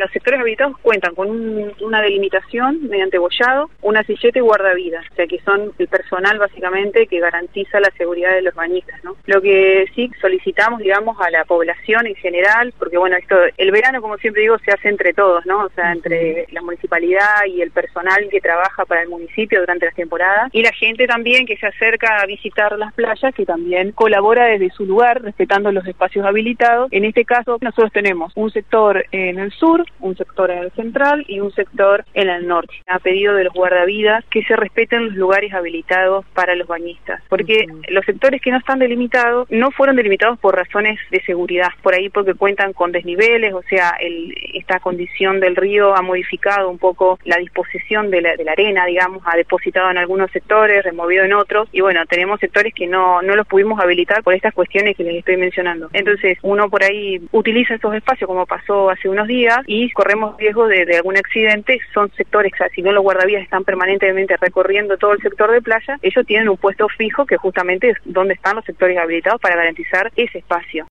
Los sectores habilitados cuentan con una delimitación mediante bollado, una silleta y guardavidas, o sea que son el personal básicamente que garantiza la seguridad de los bañistas, ¿no? Lo que sí solicitamos, digamos, a la población en general, porque bueno, el verano, como siempre digo, se hace entre todos, ¿no? O sea, entre la municipalidad y el personal que trabaja para el municipio durante las temporadas, y la gente también que se acerca a visitar las playas, que también colabora desde su lugar, respetando los espacios habilitados. En este caso, nosotros tenemos un sector en el sur, un sector en el central y un sector en el norte. A pedido de los guardavidas que se respeten los lugares habilitados para los bañistas, porque los sectores que no están delimitados no fueron delimitados por razones de seguridad, por ahí porque cuentan con desniveles, o sea, esta condición del río ha modificado un poco la disposición de la arena, digamos, ha depositado en algunos sectores, removido en otros, y bueno, tenemos sectores que no los pudimos habilitar por estas cuestiones que les estoy mencionando. Entonces, uno por ahí utiliza estos espacios como pasó hace unos días y corremos riesgo de algún accidente. Son sectores, o sea, si no los guardavidas están permanentemente recorriendo todo el sector de playa, ellos tienen un puesto fijo que justamente es donde están los sectores habilitados para garantizar ese espacio.